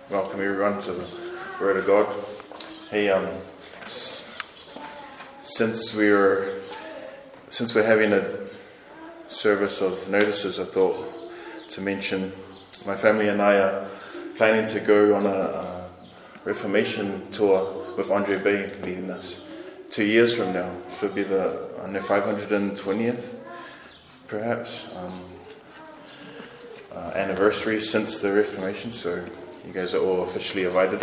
Welcome everyone to the Word of God. Hey, since we're having a service of notices, I thought to mention my family and I are planning to go on a Reformation tour with Andre Bay leading us 2 years from now. So it'll be the 520th, perhaps, anniversary since the Reformation. So you guys are all officially invited.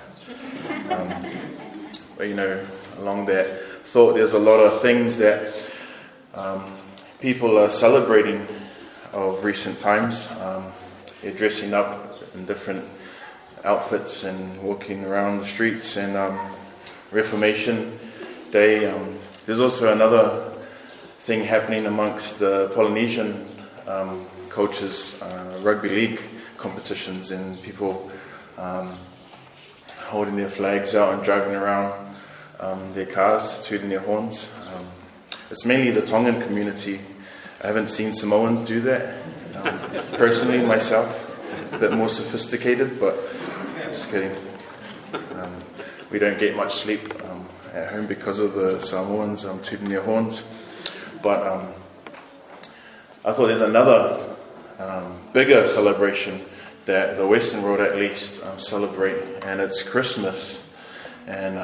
But along that thought, there's a lot of things that people are celebrating of recent times. They're dressing up in different outfits and walking around the streets. And Reformation Day, there's also another thing happening amongst the Polynesian cultures, rugby league competitions, and people holding their flags out and driving around their cars, tooting their horns. It's mainly the Tongan community. I haven't seen Samoans do that. Personally, myself, a bit more sophisticated, but just kidding. We don't get much sleep at home because of the Samoans tooting their horns. But I thought there's another bigger celebration that the Western world at least celebrate, and it's Christmas. And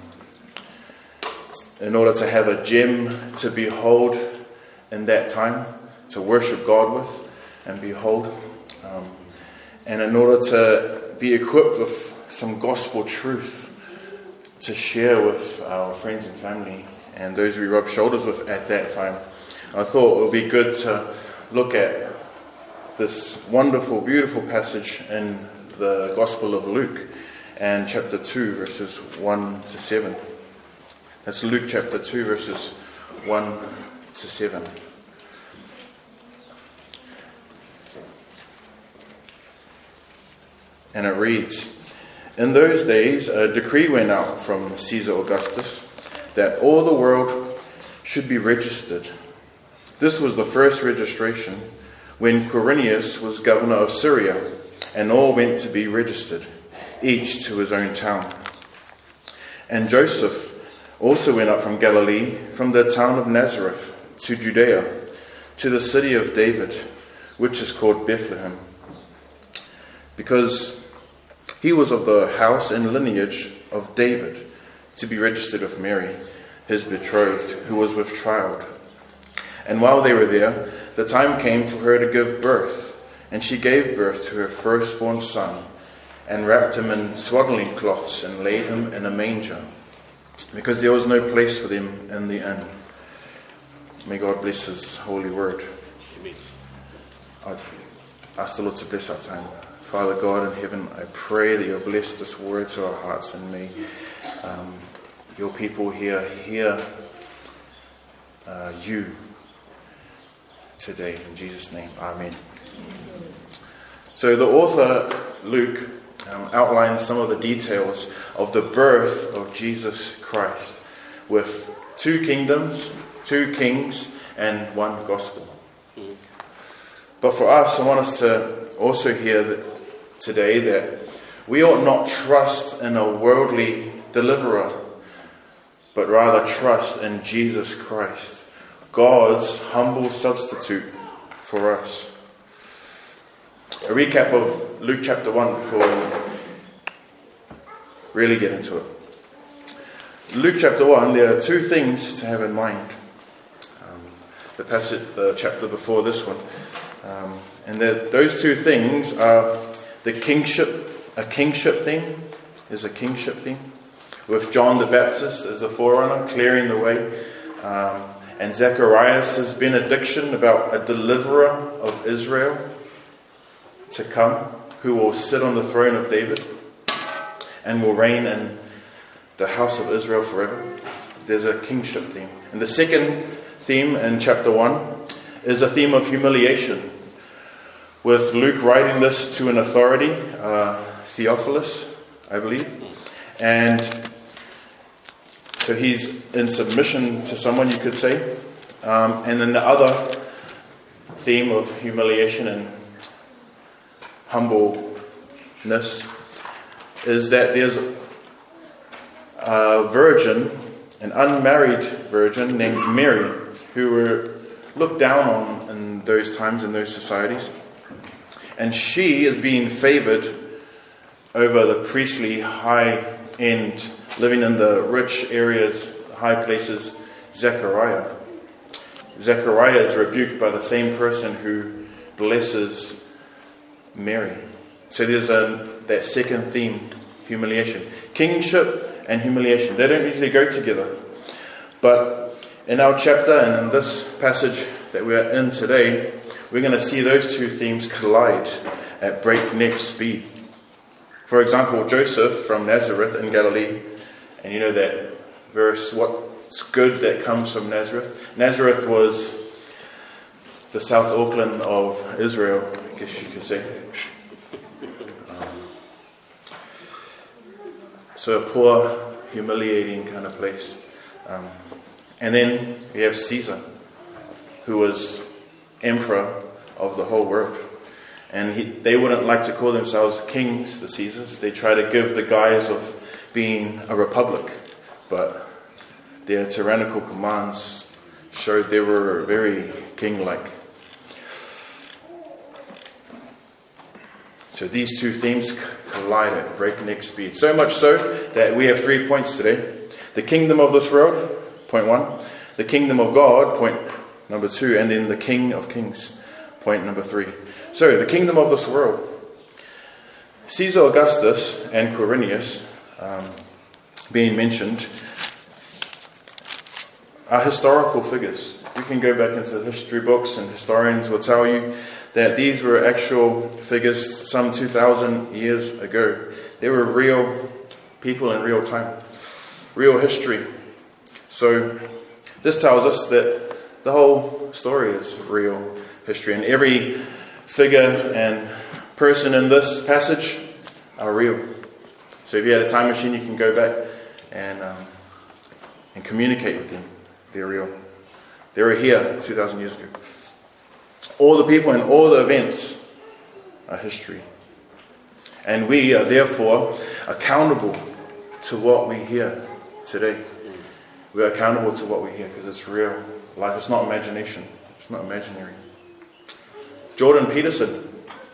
in order to have a gem to behold in that time, to worship God with and behold, and in order to be equipped with some gospel truth to share with our friends and family and those we rub shoulders with at that time, I thought it would be good to look at this wonderful, beautiful passage in the Gospel of Luke and chapter 2, verses 1 to 7. That's Luke chapter 2, verses 1 to 7. And it reads, "In those days a decree went out from Caesar Augustus that all the world should be registered. This was the first registration when Quirinius was governor of Syria, and all went to be registered, each to his own town. And Joseph also went up from Galilee, from the town of Nazareth, to Judea, to the city of David, which is called Bethlehem, because he was of the house and lineage of David, to be registered with Mary, his betrothed, who was with child. And while they were there, the time came for her to give birth, and she gave birth to her firstborn son, and wrapped him in swaddling cloths, and laid him in a manger, because there was no place for them in the inn." May God bless His holy word. Amen. I ask the Lord to bless our time. Father God in heaven, I pray that You'll bless this word to our hearts, and may Your people here hear You today. In Jesus' name, amen. So the author, Luke, outlines some of the details of the birth of Jesus Christ, with 2 kingdoms, 2 kings, and 1 gospel. But for us, I want us to also hear today that we ought not trust in a worldly deliverer, but rather trust in Jesus Christ, God's humble substitute for us. A recap of Luke chapter 1 before we really get into it. Luke chapter 1, there are 2 things to have in mind. The chapter before this one. And those 2 things are a kingship theme, with John the Baptist as the forerunner, clearing the way, and Zacharias' benediction about a deliverer of Israel to come, who will sit on the throne of David and will reign in the house of Israel forever. There's a kingship theme. And the second theme in chapter 1 is a theme of humiliation, with Luke writing this to an authority, Theophilus, I believe. And so he's in submission to someone, you could say. And then the other theme of humiliation and humbleness is that there's a virgin, an unmarried virgin named Mary, who were looked down on in those times, in those societies. And she is being favored over the priestly high-end, living in the rich areas, high places, Zechariah. Zechariah is rebuked by the same person who blesses Mary. So there's that second theme, humiliation. Kingship and humiliation, they don't usually go together. But in our chapter and in this passage that we are in today, we're going to see those two themes collide at breakneck speed. For example, Joseph from Nazareth in Galilee, and you know that verse, what's good that comes from Nazareth? Nazareth was the South Auckland of Israel, I guess you could say. So a poor, humiliating kind of place. And then we have Caesar, who was emperor of the whole world. And they wouldn't like to call themselves kings, the Caesars. They try to give the guise of being a republic. But their tyrannical commands showed they were very king-like. So these two themes collide at breakneck speed. So much so that we have 3 points today. The kingdom of this world, point 1. The kingdom of God, point number 2. And then the King of Kings, point number 3. So, the kingdom of this world. Caesar Augustus and Quirinius, being mentioned, are historical figures. You can go back into the history books and historians will tell you that these were actual figures some 2,000 years ago. They were real people in real time, real history. So this tells us that the whole story is real history, and every figure and person in this passage are real. So if you had a time machine, you can go back and communicate with them. They're real. They were here 2,000 years ago. All the people and all the events are history. And we are therefore accountable to what we hear today. We are accountable to what we hear because it's real life. It's not imagination. It's not imaginary. Jordan Peterson,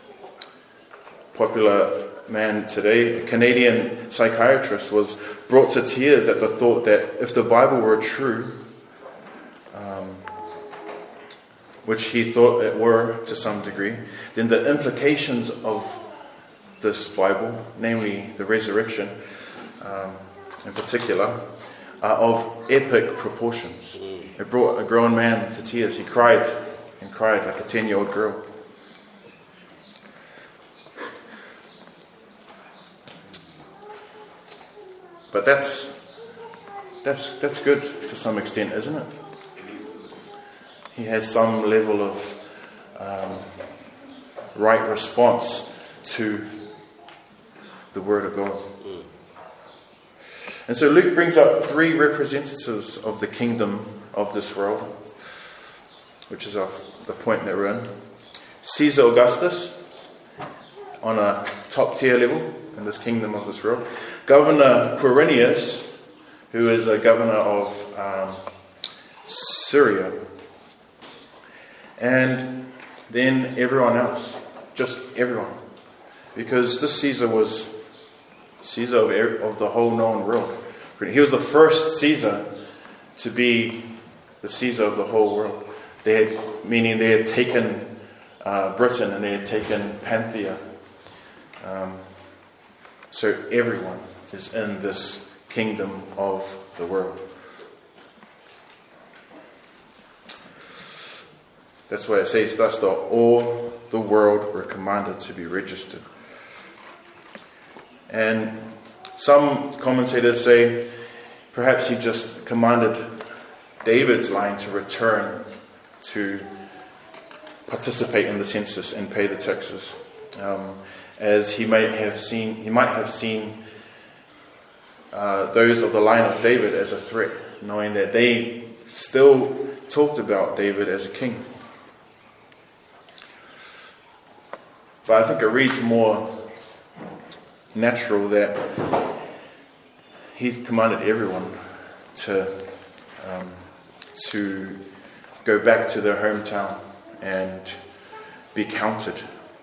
popular man today, a Canadian psychiatrist, was brought to tears at the thought that if the Bible were true, which he thought it were to some degree, then the implications of this Bible, namely the resurrection in particular, are of epic proportions. It brought a grown man to tears. He cried and cried like a 10-year-old girl. But that's good to some extent, isn't it? He has some level of right response to the Word of God. And so Luke brings up 3 representatives of the kingdom of this world, which is the point that we're in. Caesar Augustus, on a top tier level in this kingdom of this world. Governor Quirinius, who is a governor of Syria. And then everyone else, just everyone. Because this Caesar was Caesar of the whole known world. He was the first Caesar to be the Caesar of the whole world. Meaning they had taken Britain and they had taken Panthea. So everyone is in this kingdom of the world. That's why it says, thus all the world were commanded to be registered. And some commentators say perhaps he just commanded David's line to return to participate in the census and pay the taxes, as he might have seen those of the line of David as a threat, knowing that they still talked about David as a king. But I think it reads more natural that he commanded everyone to go back to their hometown and be counted.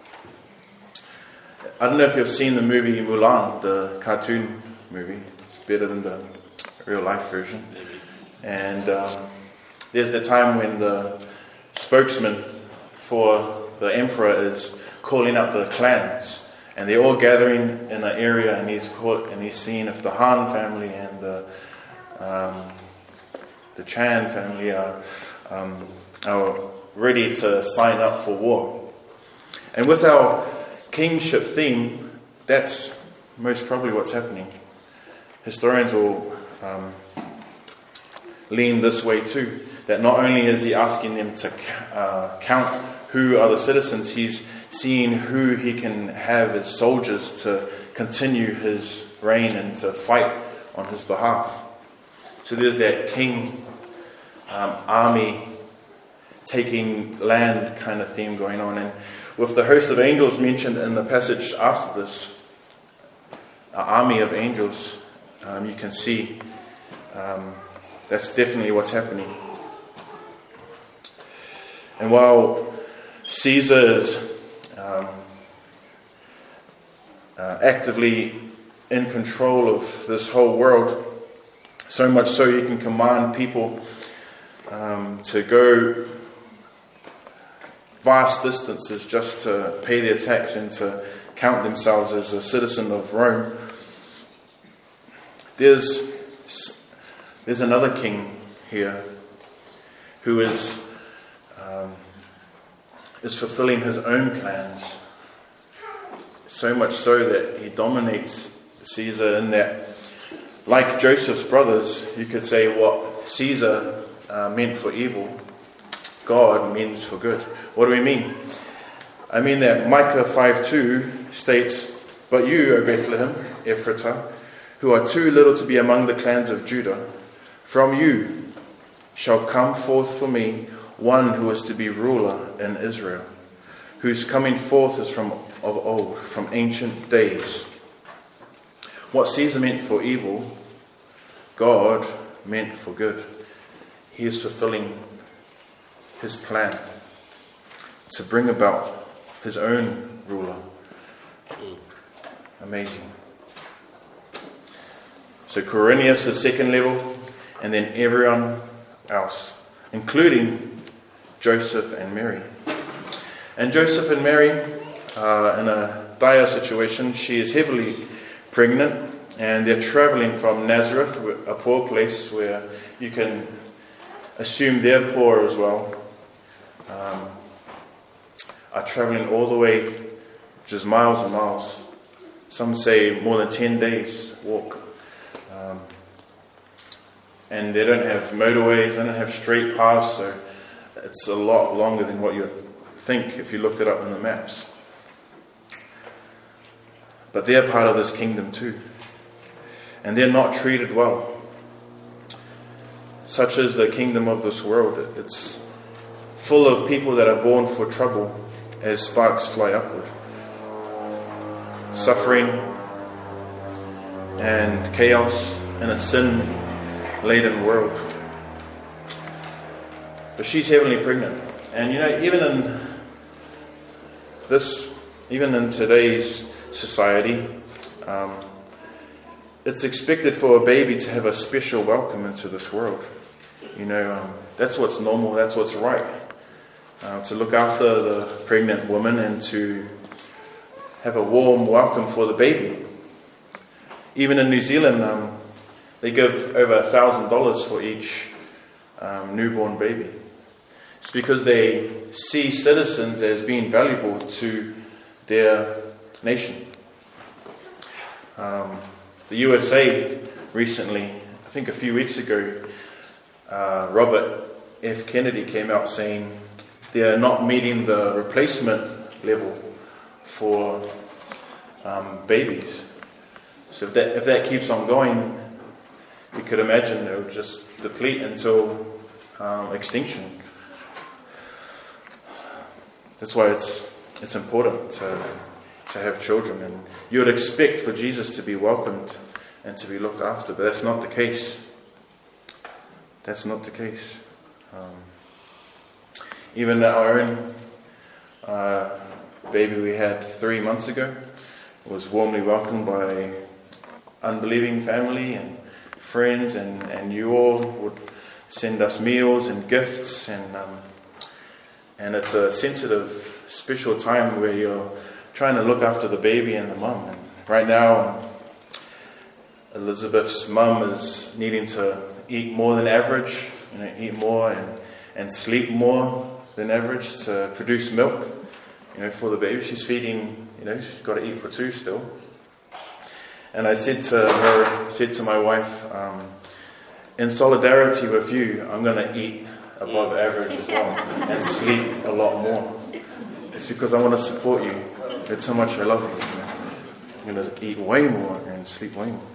I don't know if you've seen the movie Mulan, the cartoon movie. It's better than the real life version. And there's the time when the spokesman for the emperor is calling out the clans, and they're all gathering in an area, and he's seeing if the Han family and the Chan family are ready to sign up for war. And with our kingship theme, that's most probably what's happening. Historians will lean this way too, that not only is he asking them to count who are the citizens, he's seeing who he can have as soldiers to continue his reign and to fight on his behalf. So there's that king army taking land kind of theme going on. And with the host of angels mentioned in the passage after this, an army of angels, you can see that's definitely what's happening. And while Caesar is actively in control of this whole world, so much so he can command people to go vast distances just to pay their tax and to count themselves as a citizen of Rome. There's another king here who is fulfilling his own plans, so much so that he dominates Caesar in that, like Joseph's brothers, you could say what Caesar meant for evil, God means for good. What do we mean? I mean that Micah 5:2 states, "But you, O Bethlehem, Ephratah, who are too little to be among the clans of Judah, from you shall come forth for me one who is to be ruler in Israel, whose coming forth is from of old, from ancient days." What Caesar meant for evil, God meant for good. He is fulfilling his plan to bring about his own ruler. Amazing. So Quirinius is second level, and then everyone else, including Joseph and Mary. And Joseph and Mary are in a dire situation. She is heavily pregnant, and they're traveling from Nazareth, a poor place where you can assume they're poor as well, are traveling all the way, which is miles and miles. Some say more than 10 days walk. And they don't have motorways, they don't have straight paths, so it's a lot longer than what you'd think if you looked it up in the maps. But they're part of this kingdom too. And they're not treated well. Such is the kingdom of this world. It's full of people that are born for trouble as sparks fly upward. Suffering and chaos in a sin-laden world. But she's heavily pregnant. And even in today's society, it's expected for a baby to have a special welcome into this world. That's what's normal, that's what's right. To look after the pregnant woman and to have a warm welcome for the baby. Even in New Zealand, they give over $1,000 for each newborn baby. It's because they see citizens as being valuable to their nation. The USA recently, I think a few weeks ago, Robert F. Kennedy came out saying they are not meeting the replacement level for babies. So if that keeps on going, you could imagine it would just deplete until extinction. That's why it's important to to have children, and you would expect for Jesus to be welcomed and to be looked after, but that's not the case. That's not the case. Even our own baby we had 3 months ago was warmly welcomed by unbelieving family and friends, and you all would send us meals and gifts, and it's a sensitive, special time where you're trying to look after the baby and the mum. And right now, Elizabeth's mum is needing to eat more than average, eat more and sleep more than average to produce milk, for the baby. She's feeding, she's got to eat for 2 still. And I said to my wife, in solidarity with you, I'm going to eat above average as well and sleep a lot more. It's because I want to support you. It's how much I love you. I'm going to eat way more and sleep way more.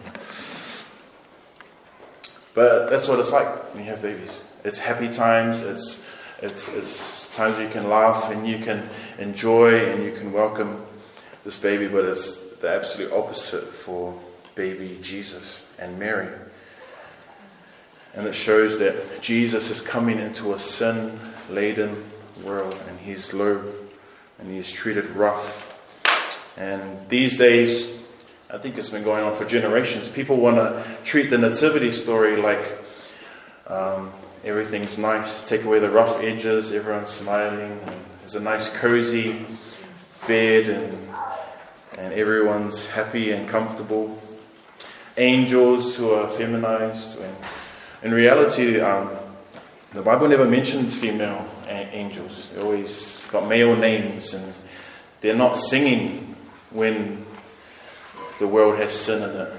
But that's what it's like when you have babies. It's happy times. It's times you can laugh and you can enjoy and you can welcome this baby. But it's the absolute opposite for baby Jesus and Mary. And it shows that Jesus is coming into a sin-laden world, and he's low and he's treated rough. And these days, I think it's been going on for generations, people want to treat the nativity story like everything's nice, take away the rough edges, everyone's smiling, and there's a nice cozy bed, and everyone's happy and comfortable. Angels who are feminized. In reality, the Bible never mentions female angels. They always got male names, and they're not singing when the world has sin in it.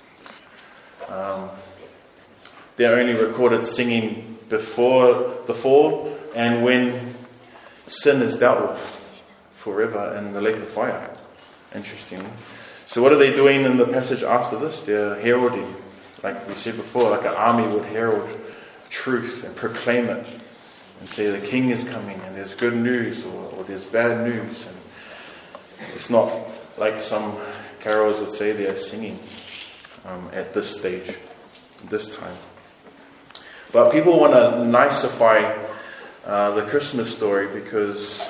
They're only recorded singing before the fall and when sin is dealt with forever in the lake of fire. Interestingly. So what are they doing in the passage after this? They're heralding, like we said before, like an army would herald truth and proclaim it and say the king is coming and there's good news or there's bad news. And it's not like some carols would say they're singing at this stage, this time. But people want to nicify the Christmas story because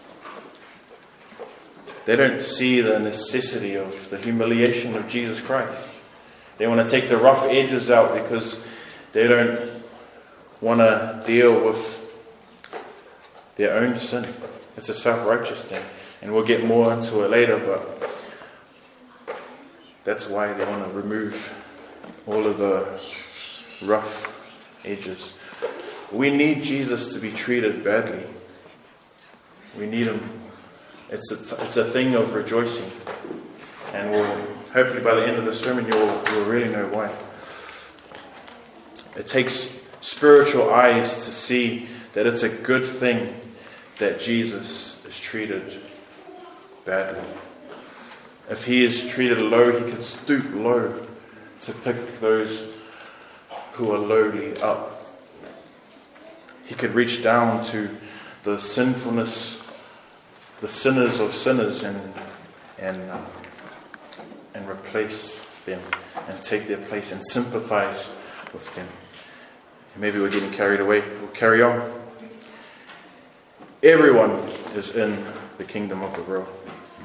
they don't see the necessity of the humiliation of Jesus Christ. They want to take the rough edges out because they don't want to deal with their own sin. It's a self-righteous thing. And we'll get more into it later, but that's why they want to remove all of the rough edges. We need Jesus to be treated badly. We need him. It's a thing of rejoicing. And we'll hopefully by the end of the sermon you'll really know why. It takes spiritual eyes to see that it's a good thing that Jesus is treated badly. If he is treated low, he can stoop low to pick those who are lowly up. He could reach down to the sinfulness, the sinners of sinners, and replace them and take their place and sympathize with them. Maybe we're getting carried away. We'll carry on. Everyone is in the kingdom of the world.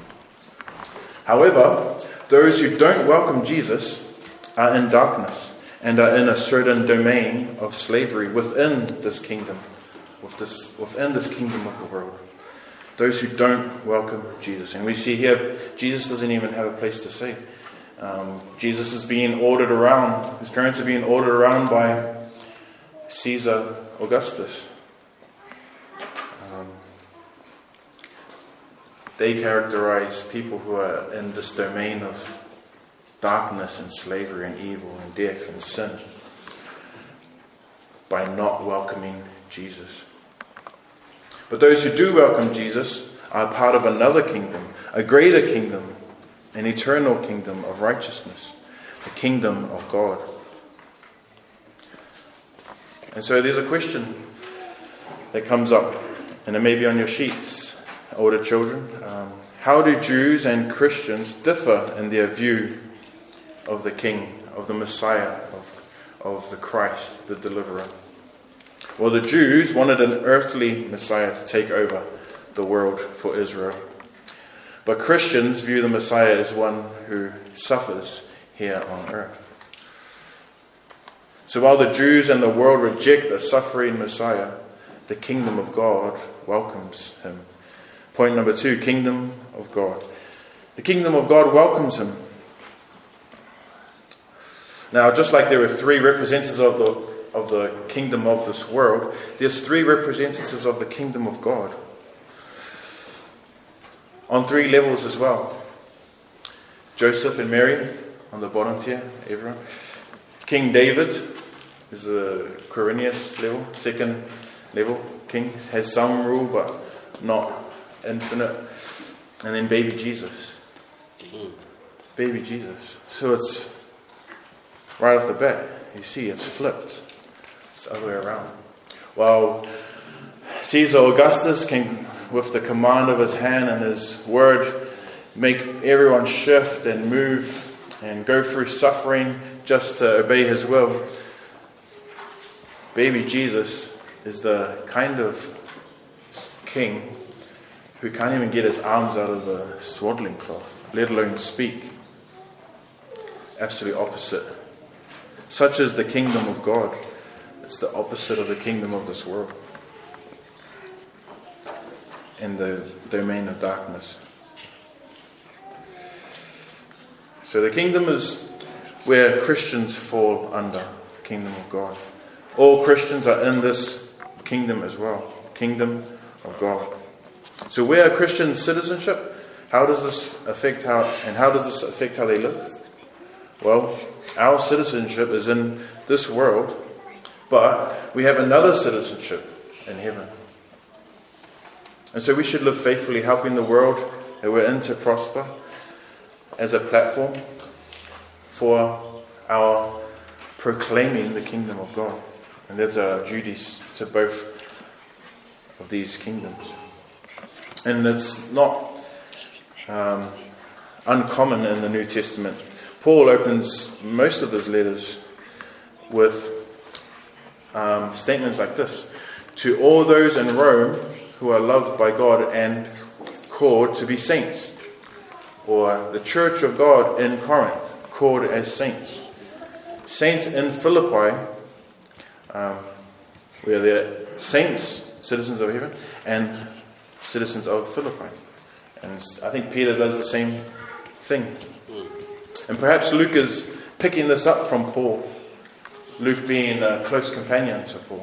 However, those who don't welcome Jesus are in darkness and are in a certain domain of slavery within this kingdom, within this kingdom of the world. Those who don't welcome Jesus. And we see here, Jesus doesn't even have a place to stay. Jesus is being ordered around. His parents are being ordered around by Caesar Augustus. They characterize people who are in this domain of darkness and slavery and evil and death and sin by not welcoming Jesus. But those who do welcome Jesus are part of another kingdom, a greater kingdom, an eternal kingdom of righteousness, the kingdom of God. And so there's a question that comes up, and it may be on your sheets, older children. How do Jews and Christians differ in their view of the King, of the Messiah, of the Christ, the deliverer? Well, the Jews wanted an earthly Messiah to take over the world for Israel. But Christians view the Messiah as one who suffers here on earth. So while the Jews and the world reject a suffering Messiah, the kingdom of God welcomes him. Point number 2, kingdom of God. The kingdom of God welcomes him. Now, just like there are 3 representatives of the kingdom of this world, there's 3 representatives of the kingdom of God. On 3 levels as well. Joseph and Mary on the bottom tier, everyone. King David is the Quirinius level, 2nd level. King has some rule, but not infinite. And then baby Jesus. Baby Jesus. So it's right off the bat, you see it's flipped. It's the other way around. While Caesar Augustus can, with the command of his hand and his word, make everyone shift and move and go through suffering just to obey his will, baby Jesus is the kind of king who can't even get his arms out of the swaddling cloth, let alone speak. Absolutely opposite. Such is the kingdom of God. It's the opposite of the kingdom of this world and the domain of darkness. So the kingdom is where Christians fall under the kingdom of God. All Christians are in this kingdom as well. Kingdom of God. So where are Christians' citizenship? How does this affect how they live? Well, our citizenship is in this world, but we have another citizenship in heaven. And so we should live faithfully, helping the world that we're in to prosper as a platform for our proclaiming the kingdom of God. And there's our duties to both of these kingdoms. And it's not uncommon in the New Testament. Paul opens most of his letters with statements like this. To all those in Rome who are loved by God and called to be saints. Or the church of God in Corinth, called as saints. Saints in Philippi, where they're saints, citizens of heaven, and citizens of Philippi. And I think Peter does the same thing. And perhaps Luke is picking this up from Paul. Luke being a close companion to Paul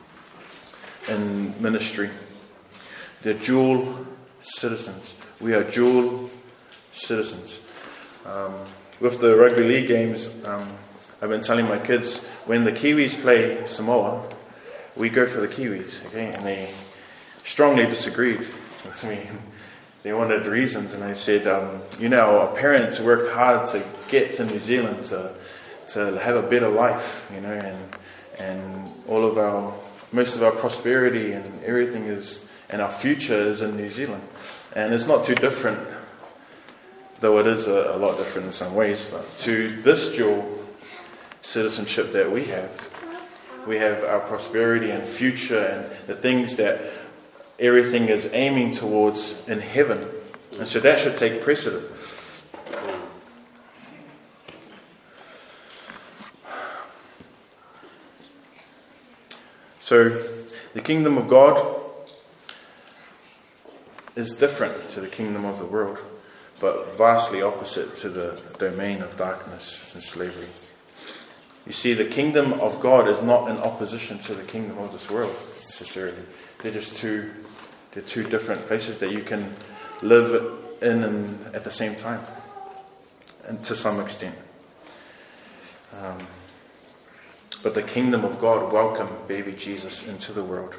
in ministry. They're dual citizens. We are dual citizens. With the rugby league games, I've been telling my kids, when the Kiwis play Samoa, we go for the Kiwis, okay? And they strongly disagreed with me. They wanted reasons, and I said, our parents worked hard to get to New Zealand to have a better life, and most of our prosperity and everything and our future is in New Zealand. And it's not too different, though it is a lot different in some ways, but to this dual citizenship that we have our prosperity and future and the things that everything is aiming towards in heaven. And so that should take precedent. So the kingdom of God is different to the kingdom of the world, but vastly opposite to the domain of darkness and slavery. You see, the kingdom of God is not in opposition to the kingdom of this world necessarily. They're just two different places that you can live in and at the same time, and to some extent. But the kingdom of God welcomed baby Jesus into the world.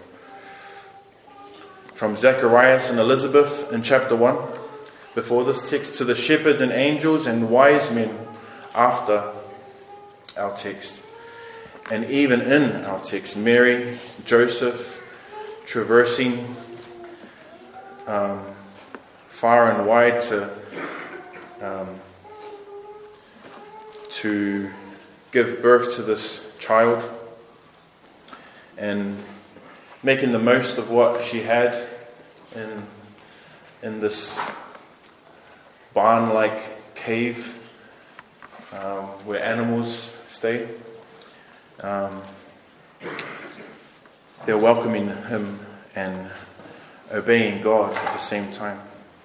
From Zacharias and Elizabeth in chapter 1, before this text, to the shepherds and angels and wise men after our text. And even in our text, Mary, Joseph, traversing far and wide to give birth to this child, and making the most of what she had in this barn-like cave where animals stay. They're welcoming him and obeying God at the same time.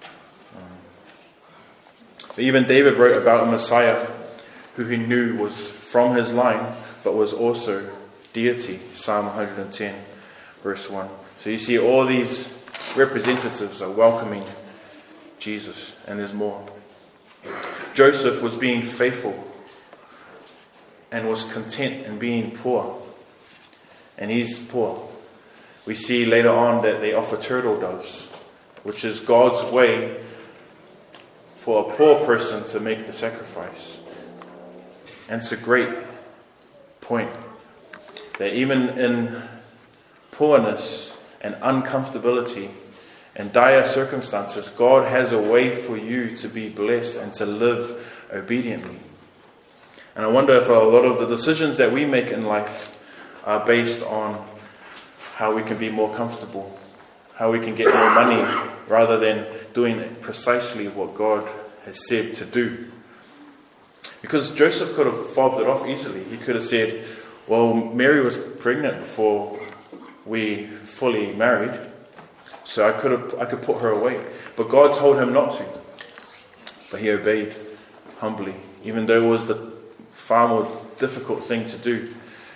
But even David wrote about a Messiah who he knew was from his line, but was also deity. Psalm 110, verse 1. So you see, all these representatives are welcoming Jesus, and there's more. Joseph was being faithful and was content in being poor. And he's poor. We see later on that they offer turtle doves, which is God's way for a poor person to make the sacrifice. And it's a great point that even in poorness and uncomfortability and dire circumstances, God has a way for you to be blessed and to live obediently. And I wonder if a lot of the decisions that we make in life are based on how we can be more comfortable, how we can get more money, rather than doing precisely what God has said to do. Because Joseph could have fobbed it off easily. He could have said, well, Mary was pregnant before we fully married, so I could put her away. But God told him not to. But he obeyed humbly, even though it was the far more difficult thing to do.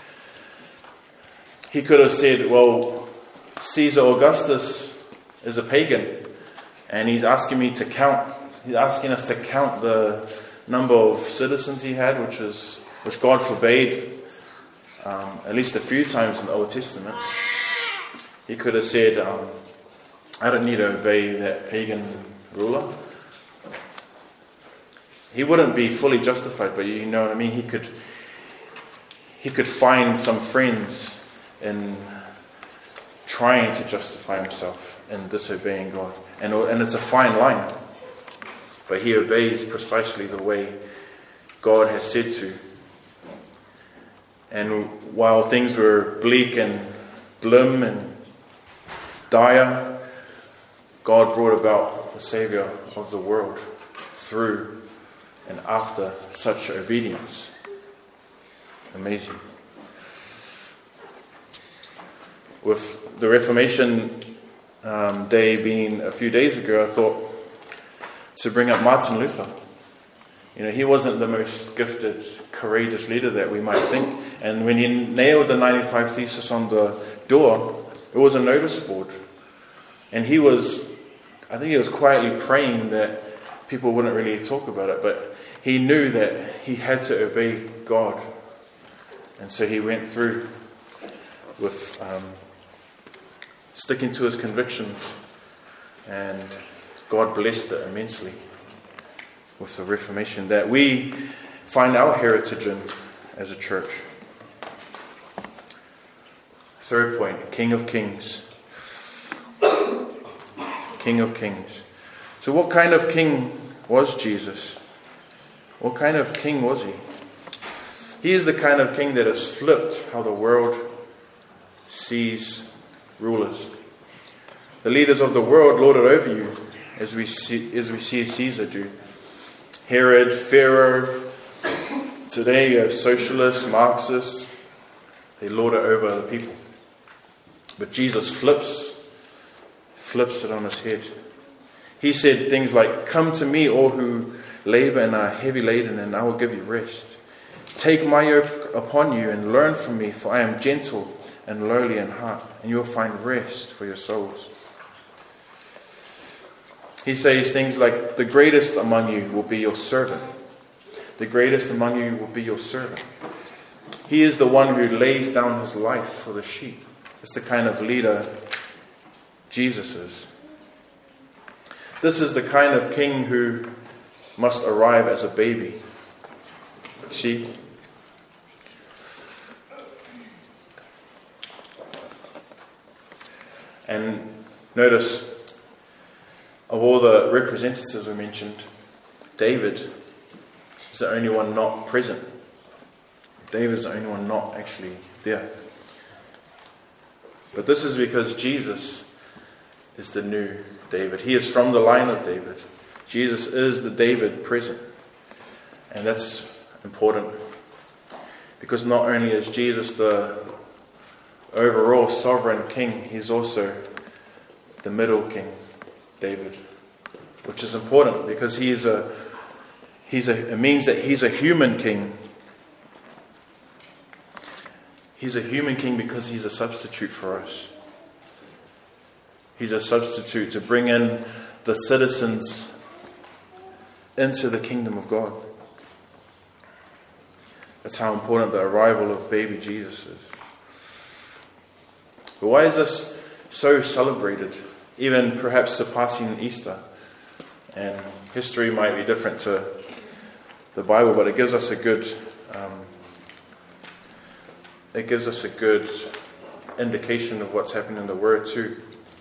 He could have said, well, Caesar Augustus is a pagan, and he's asking us to count the number of citizens he had, which God forbade at least a few times in the Old Testament. He could have said, I don't need to obey that pagan ruler. He wouldn't be fully justified, but you know what I mean? He could find some friends in trying to justify himself in disobeying God. And it's a fine line. But he obeys precisely the way God has said to. And while things were bleak and glim and dire, God brought about the Savior of the world through and after such obedience. Amazing. With the Reformation Day being a few days ago, I thought to bring up Martin Luther. You know, he wasn't the most gifted, courageous leader that we might think. And when he nailed the 95 Thesis on the door, it was a notice board. And I think he was quietly praying that people wouldn't really talk about it. But he knew that he had to obey God. And so he went through with sticking to his convictions, and God blessed it immensely with the Reformation that we find our heritage in as a church. Third point, King of Kings. King of Kings. So what kind of king was Jesus? What kind of king was he? He is the kind of king that has flipped how the world sees rulers. The leaders of the world lord it over you, as we see Caesar do. Herod, Pharaoh, today you have socialists, Marxists, they lord it over the people. But Jesus flips it on his head. He said things like, "Come to me, all who labor and are heavy laden, and I will give you rest. Take my yoke upon you and learn from me, for I am gentle and lowly in heart, and you will find rest for your souls." He says things like, "The greatest among you will be your servant. The greatest among you will be your servant." He is the one who lays down his life for the sheep. It's the kind of leader Jesus is. This is the kind of king who must arrive as a baby. See? And notice Of all the representatives we mentioned, David is the only one not present. David is the only one not actually there. But this is because Jesus is the new David. He is from the line of David. Jesus is the David present. And that's important. Because not only is Jesus the overall sovereign king, he's also the middle king, David. Which is important because it means that he's a human king. He's a human king because he's a substitute for us. He's a substitute to bring in the citizens into the kingdom of God. That's how important the arrival of baby Jesus is. But why is this so celebrated, even perhaps surpassing Easter? And history might be different to the Bible, but it gives us a good indication of what's happening in the Word too.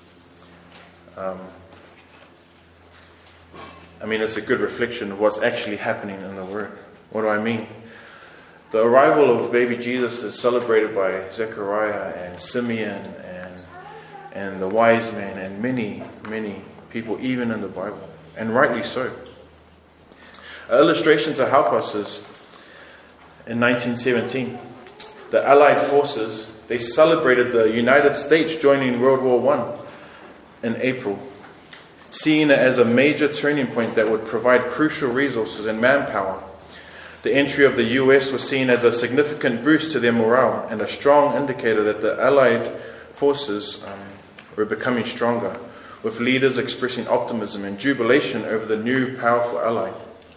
It's a good reflection of what's actually happening in the Word. What do I mean? The arrival of baby Jesus is celebrated by Zechariah and Simeon and the wise men and many, many people, even in the Bible. And rightly so. An illustration to help us is in 1917. The Allied forces, they celebrated the United States joining World War I in April, seeing it as a major turning point that would provide crucial resources and manpower. The entry of the US was seen as a significant boost to their morale and a strong indicator that the Allied forces were becoming stronger, with leaders expressing optimism and jubilation over the new powerful ally.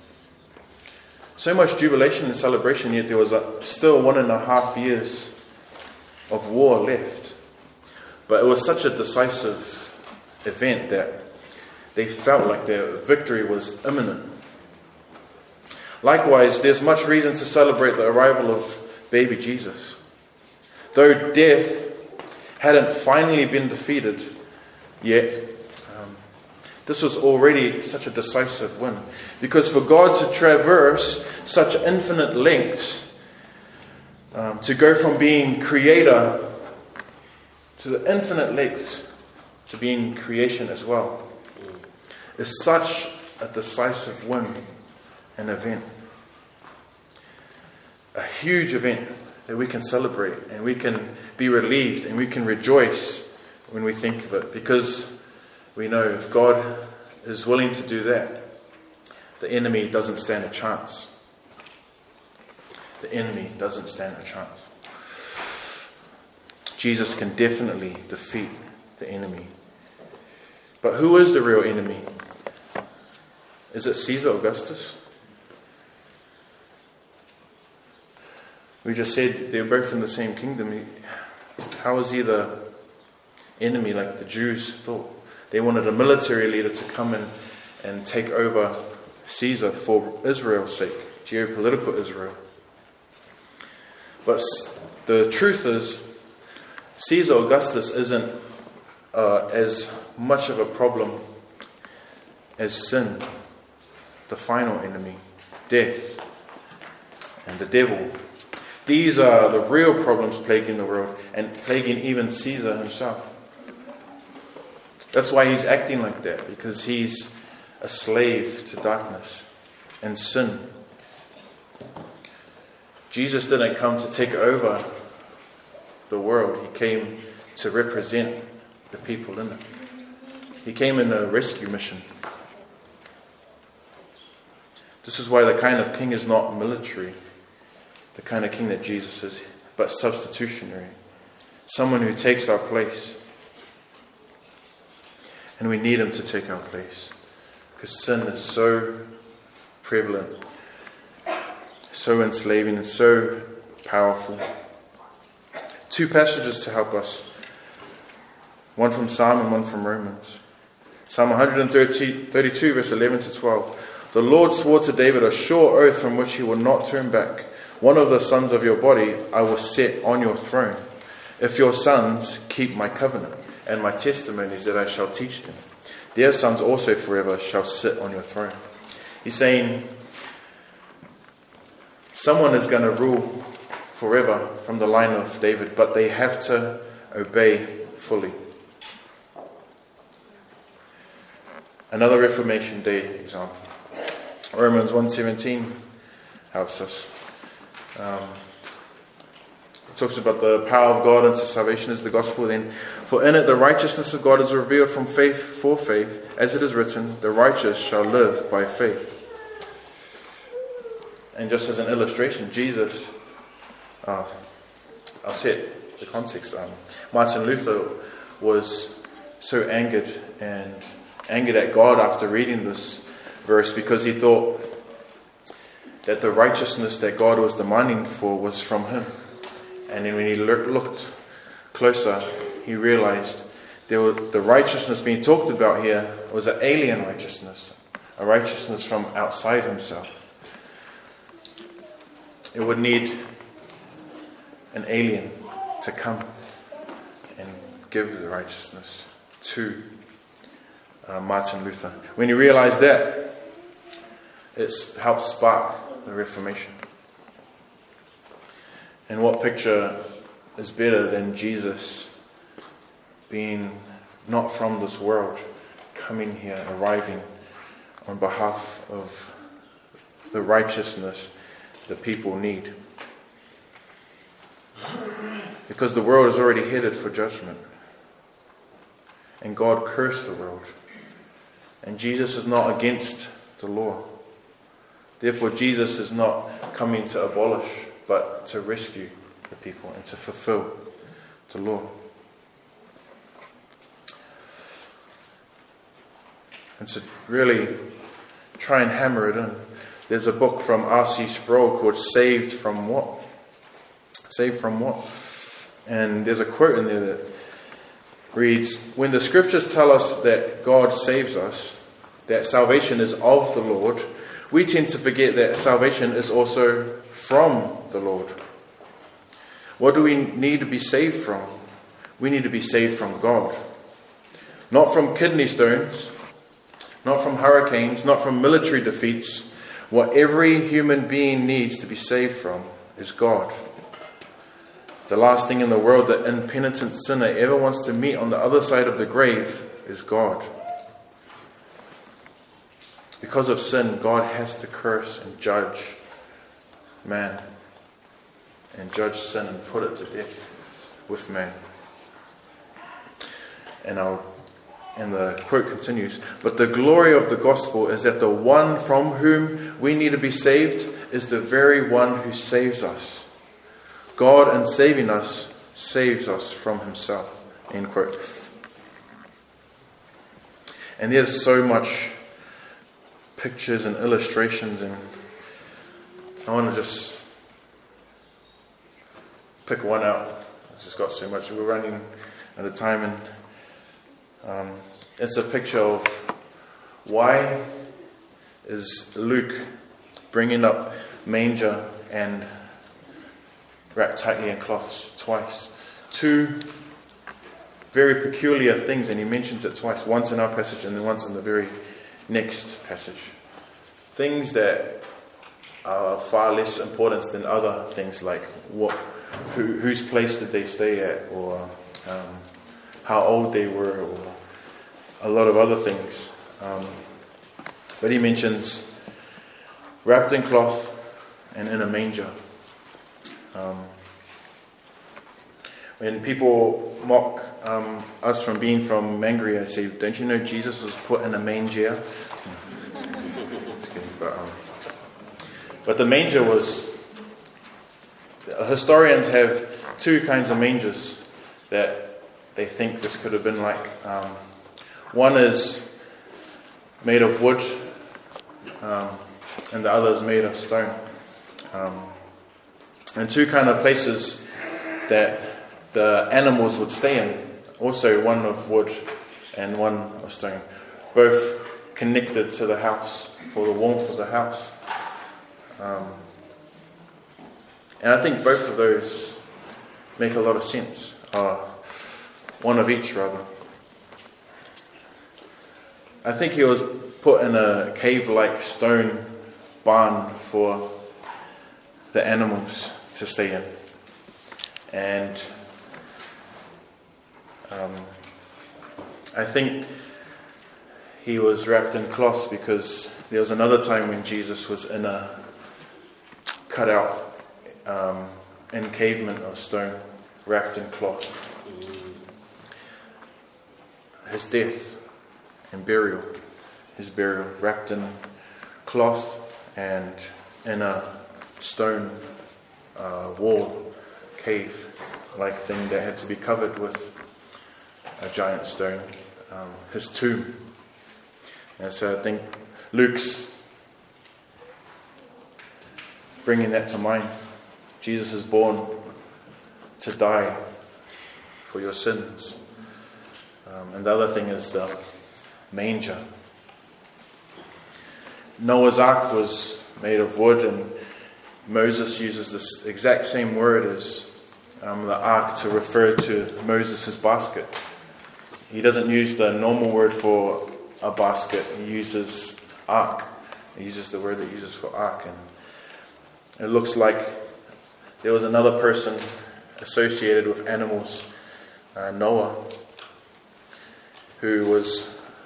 So much jubilation and celebration, yet there was still 1.5 years of war left. But it was such a decisive event that they felt like their victory was imminent. Likewise, there's much reason to celebrate the arrival of baby Jesus. Though death hadn't finally been defeated yet, this was already such a decisive win. Because for God to traverse such infinite lengths, to go from being creator to the infinite lengths to being creation as well, is such a decisive win and event. A huge event that we can celebrate and we can be relieved and we can rejoice when we think of it, because we know if God is willing to do that, the enemy doesn't stand a chance. The enemy doesn't stand a chance. Jesus can definitely defeat the enemy. But who is the real enemy? Is it Caesar Augustus? We just said they're both in the same kingdom. How is he the enemy like the Jews thought? They wanted a military leader to come in and take over Caesar for Israel's sake, geopolitical Israel. But the truth is, Caesar Augustus isn't as much of a problem as sin, the final enemy, death, and the devil. These are the real problems plaguing the world and plaguing even Caesar himself. That's why he's acting like that, because he's a slave to darkness and sin. Jesus didn't come to take over the world. He came to represent the people in it. He came in a rescue mission. This is why the kind of king is not military, the kind of king that Jesus is, but substitutionary. Someone who takes our place. And we need him to take our place, because sin is so prevalent, so enslaving, and so powerful. 2 passages to help us. One from Psalm and one from Romans. Psalm 132, verse 11 to 12. The Lord swore to David a sure oath from which he will not turn back. One of the sons of your body I will set on your throne, if your sons keep my covenant and my testimonies that I shall teach them. their sons also forever shall sit on your throne. He's saying someone is going to rule forever from the line of David, but they have to obey fully. Another Reformation Day example. Romans 1:17 helps us. It talks about the power of God unto salvation is the gospel. Then, for in it the righteousness of God is revealed from faith for faith, as it is written, the righteous shall live by faith. And just as an illustration, Jesus, I'll set the context. Martin Luther was so angered at God after reading this verse, because he thought that the righteousness that God was demanding for was from him. And then when he looked closer, he realized the righteousness being talked about here was an alien righteousness, a righteousness from outside himself. It would need an alien to come and give the righteousness to Martin Luther. When he realized that, it helped spark the Reformation. And what picture is better than Jesus being not from this world, coming here, arriving on behalf of the righteousness the people need? Because the world is already headed for judgment. And God cursed the world. And Jesus is not against the law. Therefore, Jesus is not coming to abolish, but to rescue the people and to fulfill the law. And to really try and hammer it in, there's a book from R.C. Sproul called Saved from What? Saved from what? And there's a quote in there that reads, when the scriptures tell us that God saves us, that salvation is of the Lord, we tend to forget that salvation is also from the Lord. What do we need to be saved from? We need to be saved from God. Not from kidney stones, not from hurricanes, not from military defeats. What every human being needs to be saved from is God. The last thing in the world that impenitent sinner ever wants to meet on the other side of the grave is God. Because of sin, God has to curse and judge man, and judge sin and put it to death with man. And the quote continues, but the glory of the gospel is that the one from whom we need to be saved is the very one who saves us. God, in saving us, saves us from himself. End quote. And there's so much pictures and illustrations, and I want to just pick one out. It's just got so much. We're running out of time, and it's a picture of why is Luke bringing up manger and wrapped tightly in cloths twice. Two very peculiar things, and he mentions it twice, once in our passage and then once in the very next passage. Things that are far less important than other things, like whose place did they stay at, or how old they were, or a lot of other things. But he mentions wrapped in cloth and in a manger. When people mock us from being from Mangere, I say, don't you know Jesus was put in a manger? But the manger was... Historians have two kinds of mangers that they think this could have been like. One is made of wood, and the other is made of stone. And two kind of places that the animals would stay in, also one of wood and one of stone, both connected to the house for the warmth of the house. And I think both of those make a lot of sense. One of each, rather. I think he was put in a cave-like stone barn for the animals to stay in. And I think he was wrapped in cloth because there was another time when Jesus was in a cutout encavement of stone, wrapped in cloth. His death and burial, his burial wrapped in cloth and in a stone wall, cave-like thing that had to be covered with a giant stone, his tomb. And so I think Luke's bringing that to mind. Jesus is born to die for your sins. And the other thing is the manger. Noah's Ark was made of wood, and Moses uses this exact same word as the ark to refer to Moses' basket. He doesn't use the normal word for a basket. He uses ark. He uses the word that he uses for ark. And it looks like there was another person associated with animals, Noah, who was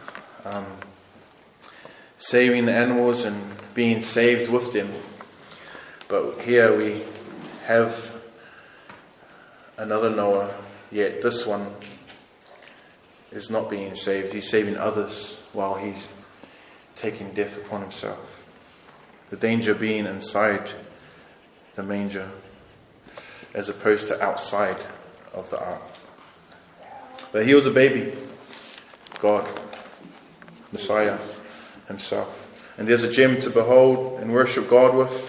saving the animals and being saved with them. But here we have another Noah, yet this one is not being saved. He's saving others while he's taking death upon himself. The danger being inside the manger as opposed to outside of the ark. But he was a baby, God, Messiah himself. And there's a gem to behold and worship God with,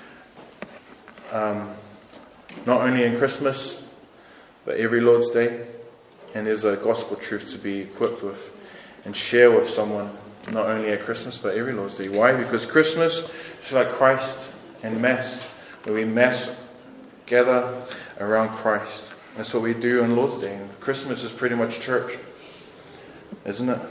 not only in Christmas, but every Lord's Day. And there's a gospel truth to be equipped with and share with someone, not only at Christmas, but every Lord's Day. Why? Because Christmas is like Christ and Mass, where we Mass gather around Christ. That's what we do on Lord's Day. And Christmas is pretty much church, isn't it?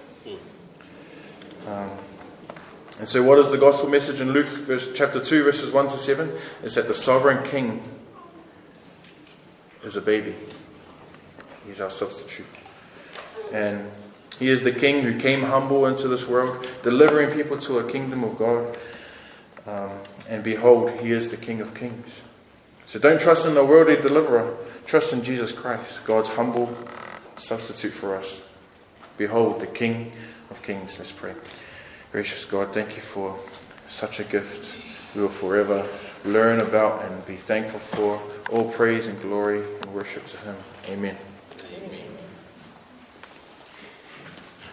And so what is the gospel message in Luke chapter 2, verses 1 to 7? It's that the sovereign king is a baby. He's our substitute. And he is the king who came humble into this world, delivering people to a kingdom of God. And behold, he is the King of Kings. So don't trust in the worldly deliverer. Trust in Jesus Christ, God's humble substitute for us. Behold, the King of Kings. Let's pray. Gracious God, thank you for such a gift we will forever learn about and be thankful for. All praise and glory and worship to him. Amen.